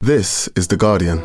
This is The Guardian.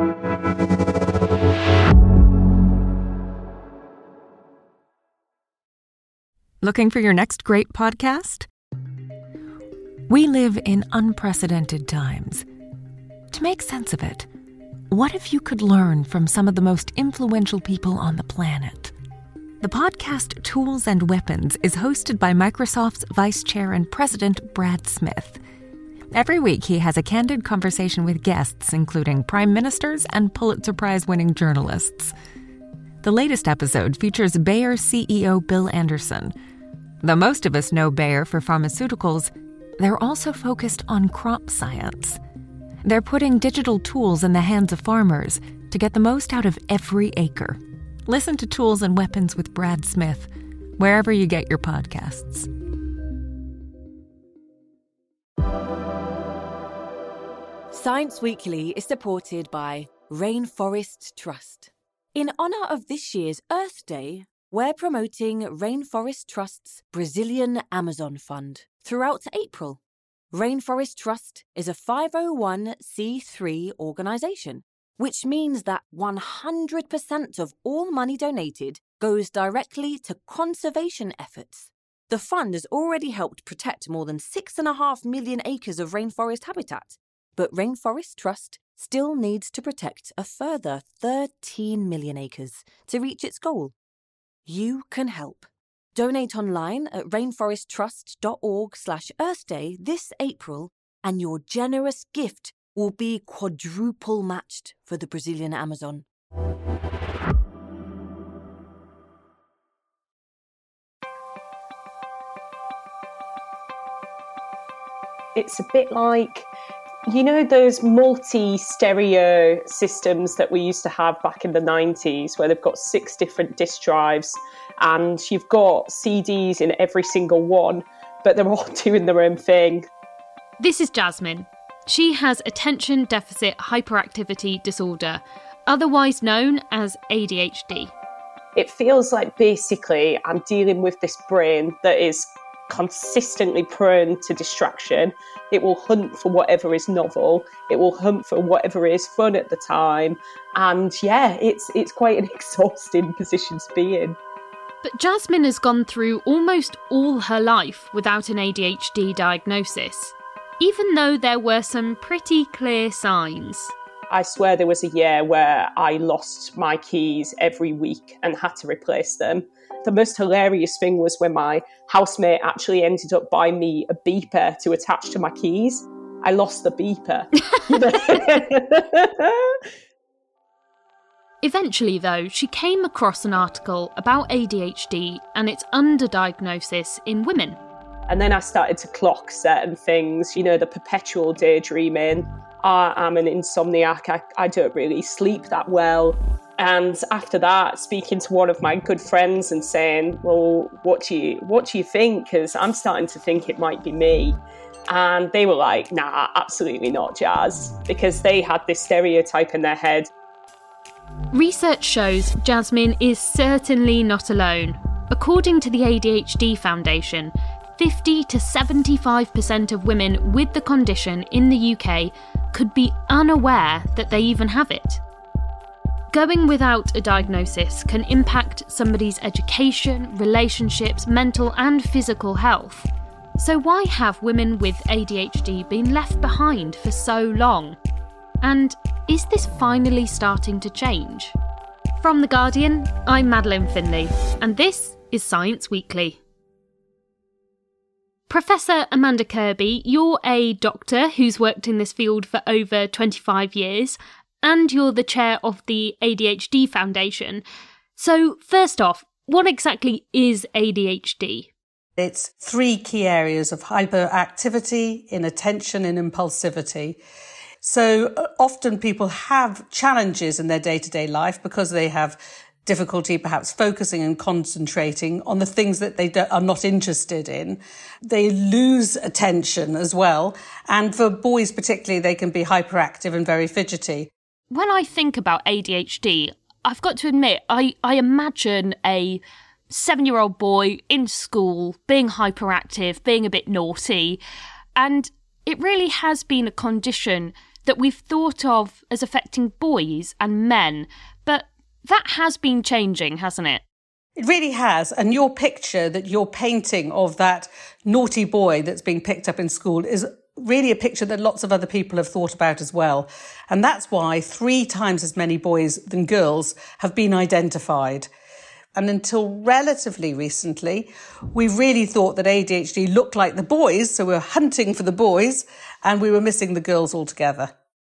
Looking for your next great podcast? We live in unprecedented times. To make sense of it, what if you could learn from some of the most influential people on the planet? The podcast Tools and Weapons is hosted by Microsoft's Vice Chair and President Brad Smith. Every week, he has a candid conversation with guests, including prime ministers and Pulitzer Prize-winning journalists. The latest episode features Bayer CEO Bill Anderson. Though most of us know Bayer for pharmaceuticals, they're also focused on crop science. They're putting digital tools in the hands of farmers to get the most out of every acre. Listen to Tools and Weapons with Brad Smith, wherever you get your podcasts. Science Weekly is supported by Rainforest Trust. In honour of this year's Earth Day, we're promoting Rainforest Trust's Brazilian Amazon Fund throughout April. Rainforest Trust is a 501c3 organisation, which means that 100% of all money donated goes directly to conservation efforts. The fund has already helped protect more than 6.5 million acres of rainforest habitat, but Rainforest Trust still needs to protect a further 13 million acres to reach its goal. You can help. Donate online at rainforesttrust.org/Earthday this April, and your generous gift will be quadruple matched for the Brazilian Amazon. It's a bit like, you know, those multi-stereo systems that we used to have back in the 90s, where they've got 6 different disk drives and you've got CDs in every single one, but they're all doing their own thing. This is Jasmine. She has attention deficit hyperactivity disorder, otherwise known as ADHD. It feels like basically I'm dealing with this brain that is consistently prone to distraction. It will hunt for whatever is novel. It will hunt for whatever is fun at the time. And yeah, it's quite an exhausting position to be in. But Jasmine has gone through almost all her life without an ADHD diagnosis, even though there were some pretty clear signs. I swear there was a year where I lost my keys every week and had to replace them. The most hilarious thing was when my housemate actually ended up buying me a beeper to attach to my keys. I lost the beeper. Eventually, though, she came across an article about ADHD and its underdiagnosis in women. And then I started to clock certain things, you know, the perpetual daydreaming. I'm an insomniac. I don't really sleep that well. And after that, speaking to one of my good friends and saying, well, what do you think? Because I'm starting to think it might be me. And they were like, nah, absolutely not, Jazz, because they had this stereotype in their head. Research shows Jasmine is certainly not alone. According to the ADHD Foundation, 50 to 75% of women with the condition in the UK could be unaware that they even have it. Going without a diagnosis can impact somebody's education, relationships, mental and physical health. So why have women with ADHD been left behind for so long? And is this finally starting to change? From The Guardian, I'm Madeleine Finlay, and this is Science Weekly. Professor Amanda Kirby, you're a doctor who's worked in this field for over 25 years, and you're the chair of the ADHD Foundation. So first off, what exactly is ADHD? It's 3 key areas of hyperactivity, inattention and impulsivity. So often people have challenges in their day-to-day life because they have difficulty perhaps focusing and concentrating on the things that they are not interested in. They lose attention as well. And for boys particularly, they can be hyperactive and very fidgety. When I think about ADHD, I've got to admit, I imagine a 7-year-old boy in school being hyperactive, being a bit naughty. And it really has been a condition that we've thought of as affecting boys and men, but that has been changing, hasn't it? It really has. And your picture that you're painting of that naughty boy that's being picked up in school is really a picture that lots of other people have thought about as well. And that's why 3 times as many boys than girls have been identified. And until relatively recently, we really thought that ADHD looked like the boys, so we were hunting for the boys, and we were missing the girls altogether.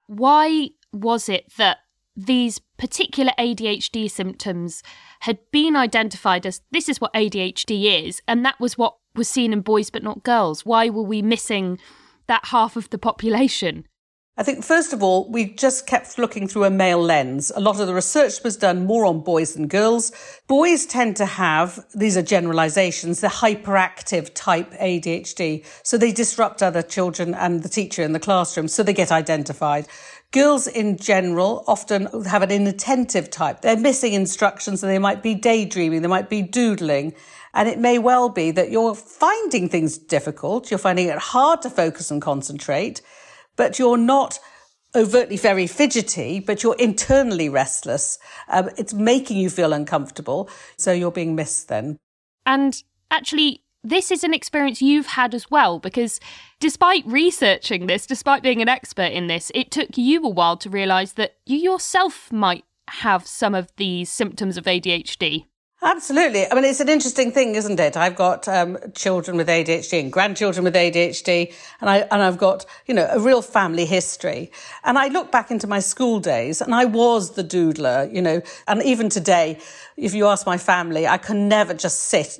Why was it that these particular ADHD symptoms had been identified as this is what ADHD is, and that was what was seen in boys but not girls? Why were we missing that half of the population? I think, first of all, we just kept looking through a male lens. A lot of the research was done more on boys than girls. Boys tend to have, these are generalizations, the hyperactive type ADHD. So they disrupt other children and the teacher in the classroom, so they get identified. Girls in general often have an inattentive type. They're missing instructions and they might be daydreaming, they might be doodling. And it may well be that you're finding things difficult, you're finding it hard to focus and concentrate, but you're not overtly very fidgety, but you're internally restless. It's making you feel uncomfortable, so you're being missed then. And actually, this is an experience you've had as well, because despite researching this, despite being an expert in this, it took you a while to realise that you yourself might have some of these symptoms of ADHD. Absolutely. I mean, it's an interesting thing, isn't it? I've got children with ADHD and grandchildren with ADHD, and I've got, a real family history. And I look back into my school days, and I was the doodler, and even today, if you ask my family, I can never just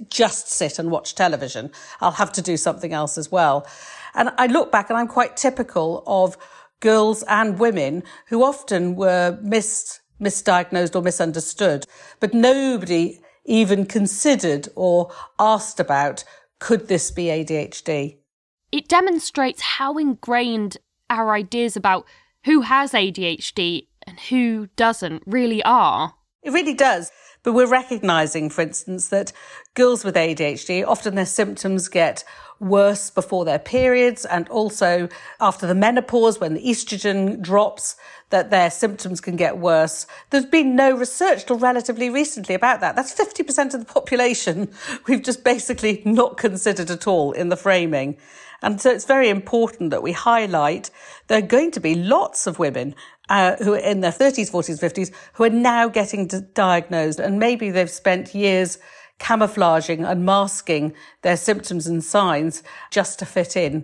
sit and watch television. I'll have to do something else as well. And I look back, and I'm quite typical of girls and women who often were misdiagnosed or misunderstood, but nobody even considered or asked about, could this be ADHD? It demonstrates how ingrained our ideas about who has ADHD and who doesn't really are. It really does. But we're recognising, for instance, that girls with ADHD, often their symptoms get worse before their periods and also after the menopause, when the estrogen drops, that their symptoms can get worse. There's been no research till relatively recently about that. That's 50% of the population we've just basically not considered at all in the framing. And so it's very important that we highlight there are going to be lots of women who are in their 30s, 40s, 50s, who are now getting diagnosed, and maybe they've spent years camouflaging and masking their symptoms and signs just to fit in.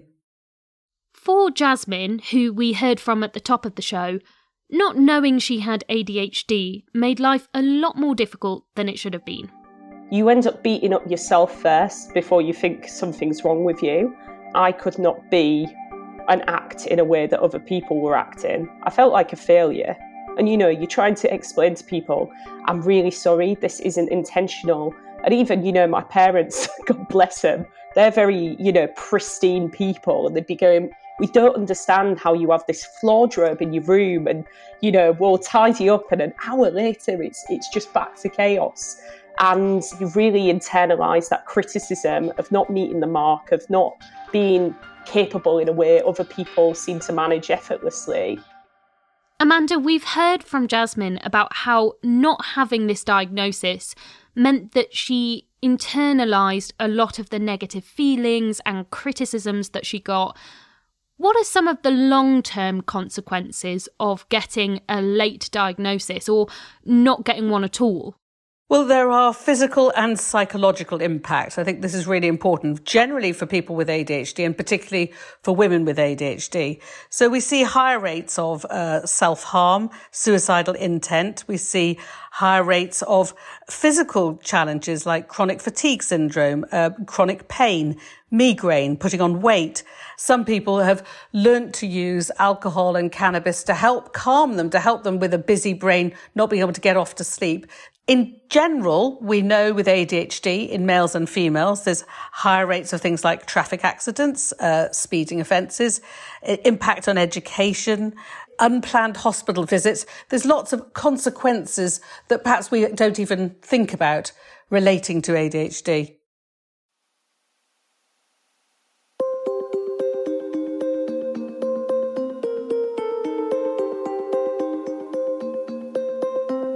For Jasmine, who we heard from at the top of the show, not knowing she had ADHD made life a lot more difficult than it should have been. You end up beating up yourself first before you think something's wrong with you. I could not be and act in a way that other people were acting. I felt like a failure. And you're trying to explain to people, I'm really sorry, this isn't intentional. And even, my parents, God bless them, they're very, pristine people. And they'd be going, we don't understand how you have this wardrobe in your room and, we'll tidy up. And an hour later, it's just back to chaos. And you really internalise that criticism of not meeting the mark, of not being capable in a way other people seem to manage effortlessly. Amanda, we've heard from Jasmine about how not having this diagnosis meant that she internalised a lot of the negative feelings and criticisms that she got. What are some of the long-term consequences of getting a late diagnosis or not getting one at all? Well, there are physical and psychological impacts. I think this is really important, generally for people with ADHD and particularly for women with ADHD. So we see higher rates of self-harm, suicidal intent. We see higher rates of physical challenges like chronic fatigue syndrome, chronic pain, migraine, putting on weight. Some people have learnt to use alcohol and cannabis to help calm them, to help them with a busy brain, not being able to get off to sleep. In general, we know with ADHD in males and females, there's higher rates of things like traffic accidents, speeding offences, impact on education, unplanned hospital visits. There's lots of consequences that perhaps we don't even think about relating to ADHD.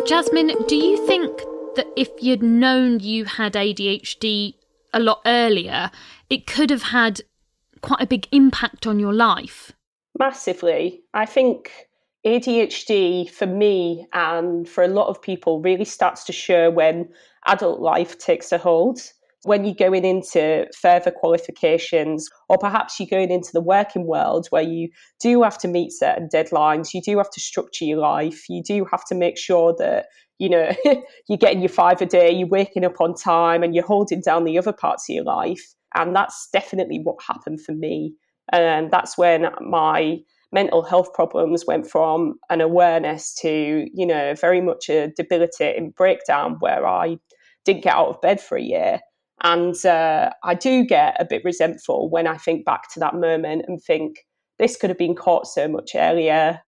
Jasmine, do you think that if you'd known you had ADHD a lot earlier, it could have had quite a big impact on your life? Massively. I think ADHD for me and for a lot of people really starts to show when adult life takes a hold. When you're going into further qualifications, or perhaps you're going into the working world where you do have to meet certain deadlines, you do have to structure your life, you do have to make sure that, you know, you're getting your 5 a day, you're waking up on time, and you're holding down the other parts of your life. And that's definitely what happened for me. And that's when my mental health problems went from an awareness to, you know, very much a debilitating breakdown where I didn't get out of bed for a year. And I do get a bit resentful when I think back to that moment and think this could have been caught so much earlier.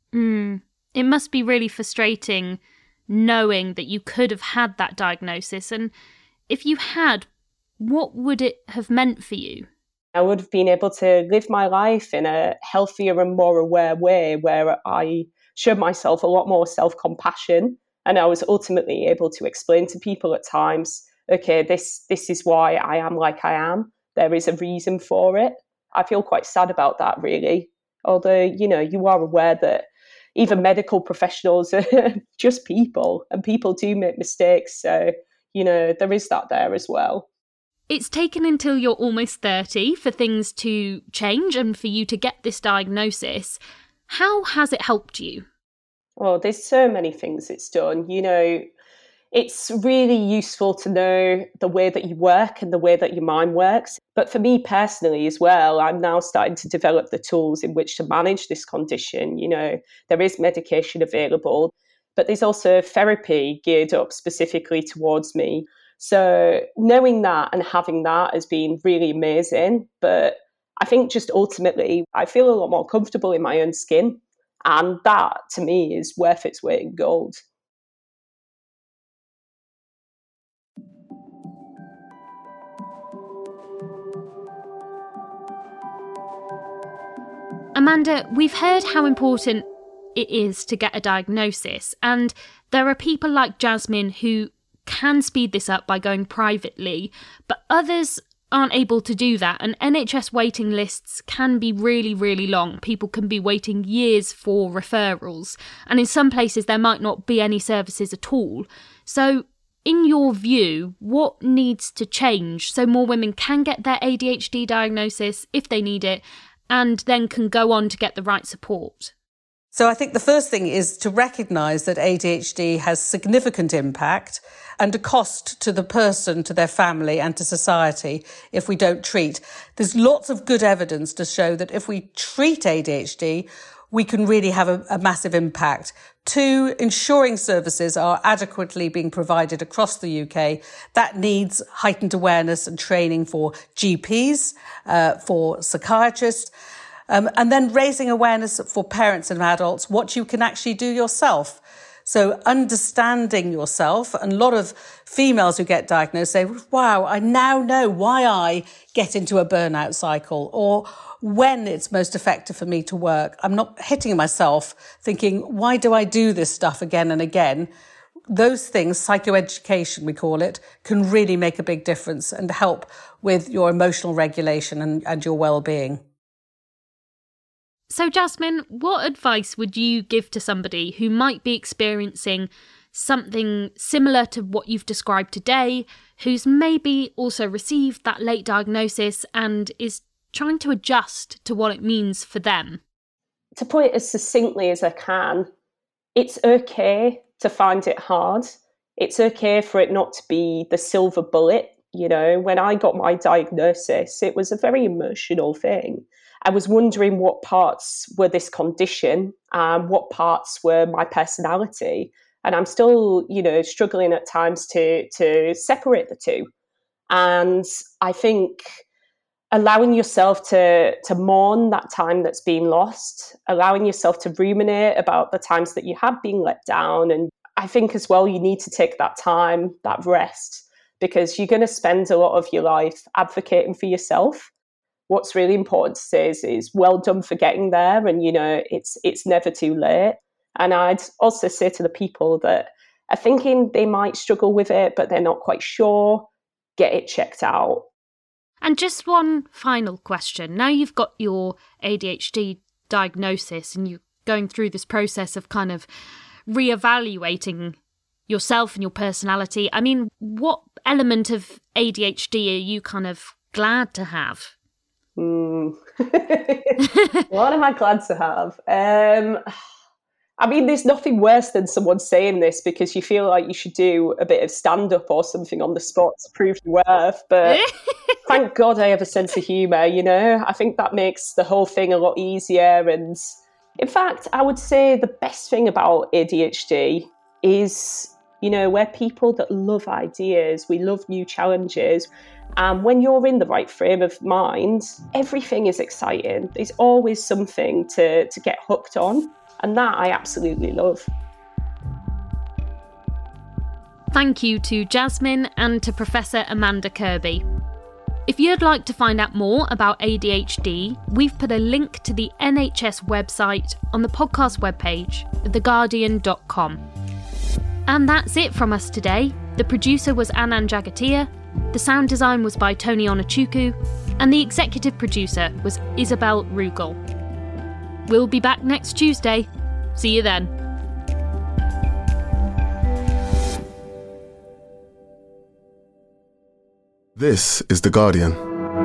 It must be really frustrating knowing that you could have had that diagnosis. And if you had, what would it have meant for you? I would have been able to live my life in a healthier and more aware way where I showed myself a lot more self-compassion. And I was ultimately able to explain to people at times, okay, this is why I am like I am. There is a reason for it. I feel quite sad about that, really. Although, you know, you are aware that even medical professionals are just people, and people do make mistakes. So, you know, there is that there as well. It's taken until you're almost 30 for things to change and for you to get this diagnosis. How has it helped you? Well, there's so many things it's done. You know, it's really useful to know the way that you work and the way that your mind works. But for me personally as well, I'm now starting to develop the tools in which to manage this condition. You know, there is medication available, but there's also therapy geared up specifically towards me. So knowing that and having that has been really amazing. But I think just ultimately, I feel a lot more comfortable in my own skin. And that, to me, is worth its weight in gold. Amanda, we've heard how important it is to get a diagnosis, and there are people like Jasmine who can speed this up by going privately, but others aren't able to do that, and NHS waiting lists can be really, really long. People can be waiting years for referrals, and in some places there might not be any services at all. So, in your view, what needs to change so more women can get their ADHD diagnosis if they need it, and then can go on to get the right support? So I think the first thing is to recognise that ADHD has significant impact and a cost to the person, to their family and to society if we don't treat. There's lots of good evidence to show that if we treat ADHD, we can really have a massive impact. 2, ensuring services are adequately being provided across the UK. That needs heightened awareness and training for GPs, for psychiatrists. And then raising awareness for parents and adults, what you can actually do yourself. So understanding yourself, and a lot of females who get diagnosed say, wow, I now know why I get into a burnout cycle, or when it's most effective for me to work. I'm not hitting myself thinking, why do I do this stuff again and again? Those things, psychoeducation we call it, can really make a big difference and help with your emotional regulation and your well-being. So, Jasmine, what advice would you give to somebody who might be experiencing something similar to what you've described today, who's maybe also received that late diagnosis and is trying to adjust to what it means for them? To put it as succinctly as I can, it's okay to find it hard. It's okay for it not to be the silver bullet. You know, when I got my diagnosis, it was a very emotional thing. I was wondering what parts were this condition, what parts were my personality. And I'm still, you know, struggling at times to separate the two. And I think allowing yourself to mourn that time that's been lost, allowing yourself to ruminate about the times that you have been let down. And I think as well, you need to take that time, that rest, because you're going to spend a lot of your life advocating for yourself. What's really important to say is well done for getting there. And, you know, it's never too late. And I'd also say to the people that are thinking they might struggle with it, but they're not quite sure, get it checked out. And just one final question. Now you've got your ADHD diagnosis and you're going through this process of kind of reevaluating yourself and your personality. I mean, what element of ADHD are you kind of glad to have? What am I glad to have? I mean, there's nothing worse than someone saying this because you feel like you should do a bit of stand-up or something on the spot to prove your worth. But thank God I have a sense of humour, you know? I think that makes the whole thing a lot easier. And in fact, I would say the best thing about ADHD is, you know, we're people that love ideas. We love new challenges. And when you're in the right frame of mind, everything is exciting. There's always something to get hooked on. And that I absolutely love. Thank you to Jasmine and to Professor Amanda Kirby. If you'd like to find out more about ADHD, we've put a link to the NHS website on the podcast webpage, theguardian.com. And that's it from us today. The producer was Anand Jagatia, the sound design was by Tony Onachuku, and the executive producer was Isabel Rugal. We'll be back next Tuesday. See you then. This is The Guardian.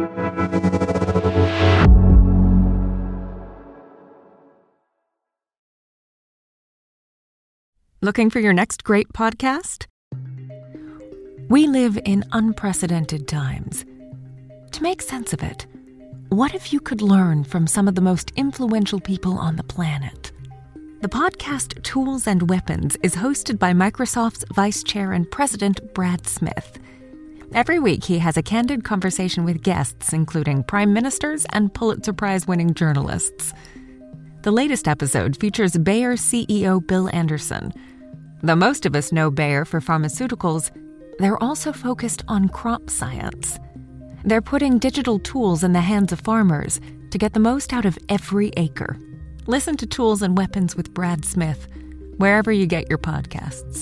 Looking for your next great podcast? We live in unprecedented times. To make sense of it, what if you could learn from some of the most influential people on the planet? The podcast Tools and Weapons is hosted by Microsoft's Vice Chair and President Brad Smith. Every week he has a candid conversation with guests, including prime ministers and Pulitzer Prize-winning journalists. The latest episode features Bayer CEO Bill Anderson. Though most of us know Bayer for pharmaceuticals, they're also focused on crop science. They're putting digital tools in the hands of farmers to get the most out of every acre. Listen to Tools and Weapons with Brad Smith, wherever you get your podcasts.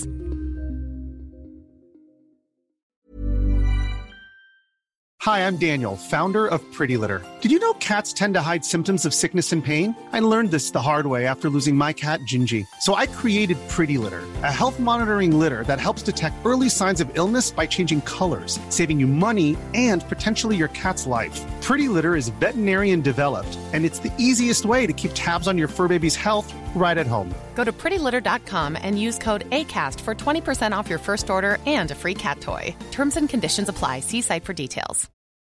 Hi, I'm Daniel, founder of Pretty Litter. Did you know cats tend to hide symptoms of sickness and pain? I learned this the hard way after losing my cat, Gingy. So I created Pretty Litter, a health monitoring litter that helps detect early signs of illness by changing colors, saving you money and potentially your cat's life. Pretty Litter is veterinarian developed, and it's the easiest way to keep tabs on your fur baby's health right at home. Go to prettylitter.com and use code ACAST for 20% off your first order and a free cat toy. Terms and conditions apply. See site for details.